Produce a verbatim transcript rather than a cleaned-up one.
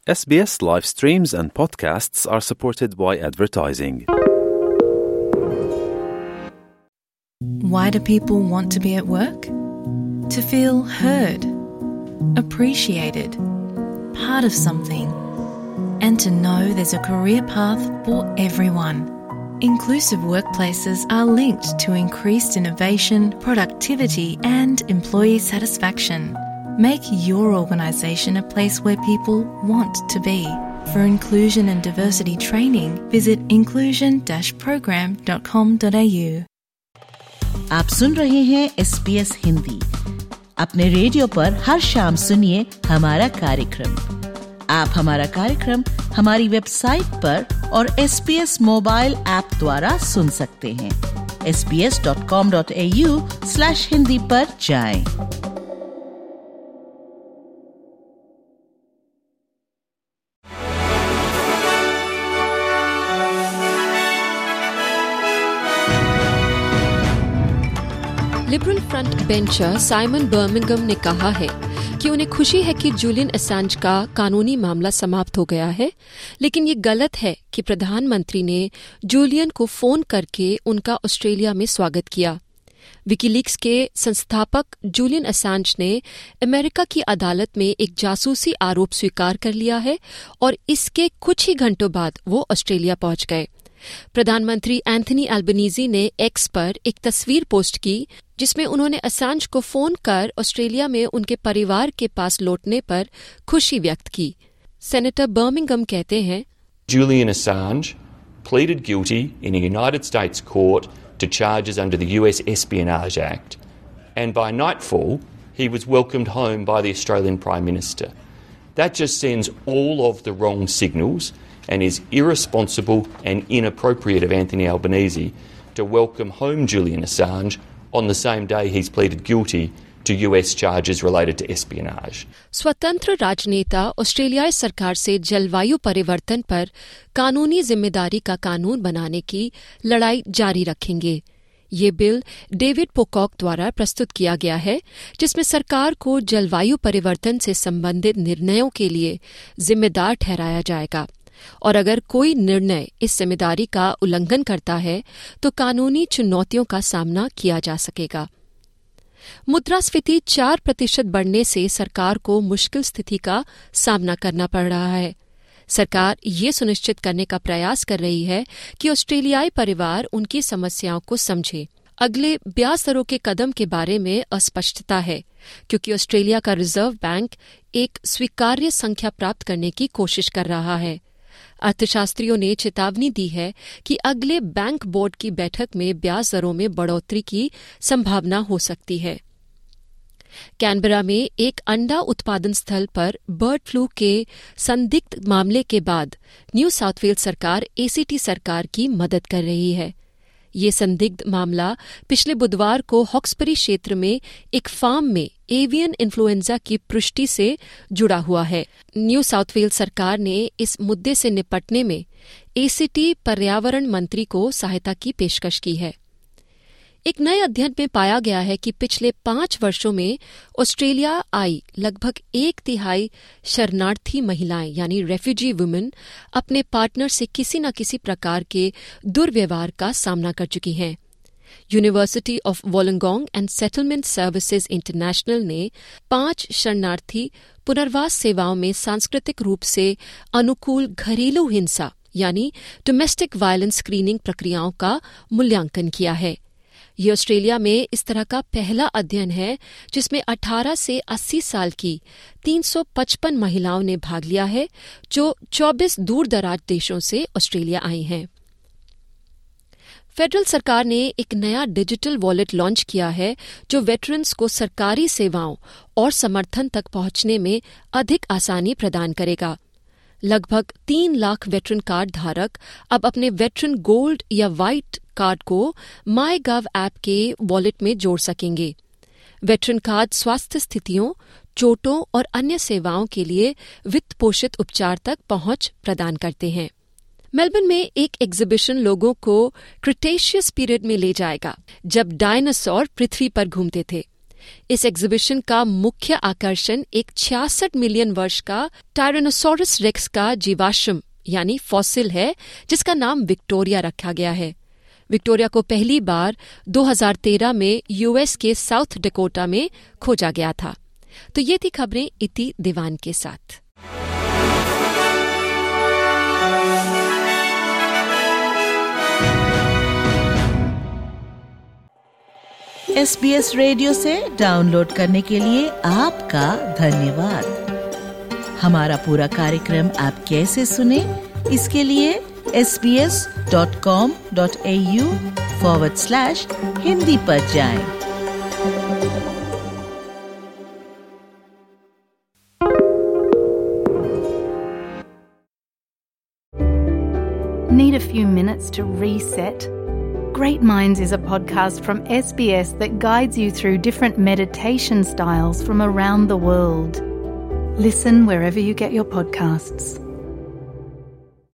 S B S live streams and podcasts are supported by advertising. Why do people want to be at work? To feel heard, appreciated, part of something, and to know there's a career path for everyone. Inclusive workplaces are linked to increased innovation, productivity, and employee satisfaction. Make your organisation a place where people want to be. For inclusion and diversity training, visit inclusion dash program dot com dot a u. आप सुन रहे हैं S B S Hindi. अपने radio पर हर शाम सुनिए हमारा कार्यक्रम। आप हमारा कार्यक्रम हमारी वेबसाइट पर और S B S mobile app द्वारा सुन सकते हैं। S B S dot com dot A U slash Hindi पर जाएं। Liberal front bencher Simon Birmingham ने कहा है कि उन्हें खुशी है कि जूलियन असांज का कानूनी मामला समाप्त हो गया है, लेकिन ये गलत है कि प्रधानमंत्री ने जूलियन को फोन करके उनका ऑस्ट्रेलिया में स्वागत किया। विकीलीक्स के संस्थापक जूलियन असांज ने अमेरिका की अदालत में एक जासूसी आरोप स्वीकार कर लिया है और इसके कुछ ही घंटों बाद वो ऑस्ट्रेलिया पहुंच गए। प्रधानमंत्री एंथनी एल्बनीज़ी ने एक्स पर एक तस्वीर पोस्ट की जिसमें उन्होंने असांज को फोन कर ऑस्ट्रेलिया में उनके परिवार के पास लौटने पर खुशी व्यक्त की। सेनेटर बर्मिंघम कहते हैं, Julian Assange pleaded guilty in a United States court to charges under the U S Espionage Act, and by nightfall he was welcomed home by the Australian Prime Minister. That just sends all of the wrong signals and is irresponsible and inappropriate of Anthony Albanese to welcome home Julian Assange on the same day he's pleaded guilty to U S charges related to espionage. स्वतंत्र राजनेता ऑस्ट्रेलियाई सरकार से जलवायु परिवर्तन पर कानूनी जिम्मेदारी का कानून बनाने की लड़ाई जारी रखेंगे। ये बिल डेविड पोकॉक द्वारा प्रस्तुत किया गया है, जिसमें सरकार को जलवायु परिवर्तन से संबंधित निर्णयों के लिए जिम्मेदार ठहराया जाएगा और अगर कोई निर्णय इस जिम्मेदारी का उल्लंघन करता है तो कानूनी चुनौतियों का सामना किया जा सकेगा। मुद्रास्फीति चार प्रतिशत बढ़ने से सरकार को मुश्किल स्थिति का सामना करना पड़ रहा है। सरकार ये सुनिश्चित करने का प्रयास कर रही है कि ऑस्ट्रेलियाई परिवार उनकी समस्याओं को समझे। अगले ब्याज दरों के कदम के बारे में अस्पष्टता है, क्योंकि ऑस्ट्रेलिया का रिजर्व बैंक एक स्वीकार्य संख्या प्राप्त करने की कोशिश कर रहा है। अर्थशास्त्रियों ने चेतावनी दी है कि अगले बैंक बोर्ड की बैठक में ब्याज दरों में बढ़ोतरी की संभावना हो सकती है। कैनबरा में एक अंडा उत्पादन स्थल पर बर्ड फ्लू के संदिग्ध मामले के बाद न्यू साउथ वेल्स सरकार ए सी टी सरकार की मदद कर रही है। ये संदिग्ध मामला पिछले बुधवार को हॉक्सबरी क्षेत्र में एक फार्म में एवियन इन्फ्लुएंजा की पुष्टि से जुड़ा हुआ है। न्यू साउथ वेल्स सरकार ने इस मुद्दे से निपटने में ए सी टी पर्यावरण मंत्री को सहायता की पेशकश की है। एक नए अध्ययन में पाया गया है कि पिछले पांच वर्षों में ऑस्ट्रेलिया आई लगभग एक तिहाई शरणार्थी महिलाएं यानी रेफ्यूजी वुमेन अपने पार्टनर से किसी न किसी प्रकार के दुर्व्यवहार का सामना कर चुकी हैं। University of Wollongong and settlement services international ने पांच शरणार्थी पुनर्वास सेवाओं में सांस्कृतिक रूप से अनुकूल घरेलू हिंसा यानी डोमेस्टिक वायलेंस स्क्रीनिंग प्रक्रियाओं का मूल्यांकन किया है। ये ऑस्ट्रेलिया में इस तरह का पहला अध्ययन है जिसमें अठारह से अस्सी साल की तीन सौ पचपन महिलाओं ने भाग लिया है, जो चौबीस दूर दराज देशों से ऑस्ट्रेलिया आई हैं। फेडरल सरकार ने एक नया डिजिटल वॉलेट लॉन्च किया है जो वेटरन्स को सरकारी सेवाओं और समर्थन तक पहुंचने में अधिक आसानी प्रदान करेगा। लगभग तीन लाख वेटरन कार्ड धारक अब अपने वेटरन गोल्ड या व्हाइट कार्ड को माई गव ऐप के वॉलेट में जोड़ सकेंगे। वेटरन कार्ड स्वास्थ्य स्थितियों, चोटों और अन्य सेवाओं के लिए वित्त पोषित उपचार तक पहुंच प्रदान करते हैं। मेलबर्न में एक एग्जीबिशन लोगों को क्रिटेशियस पीरियड में ले जाएगा, जब डायनासोर पृथ्वी पर घूमते थे। इस एग्जीबिशन का मुख्य आकर्षण एक छियासठ मिलियन वर्ष का टायरेनोसोरस रेक्स का जीवाश्म यानी फॉसिल है, जिसका नाम विक्टोरिया रखा गया है। विक्टोरिया को पहली बार दो हज़ार तेरह में यूएस के साउथ डकोटा में खोजा गया था। तो ये थी खबरें इति दीवान के साथ। एस बी एस रेडियो से डाउनलोड करने के लिए आपका धन्यवाद। हमारा पूरा कार्यक्रम आप कैसे सुने, इसके लिए S B S dot com dot A U forward slash Hindi पर जाएं। Need a few minutes to reset? Great Minds is a podcast from S B S that guides you through different meditation styles from around the world. Listen wherever you get your podcasts.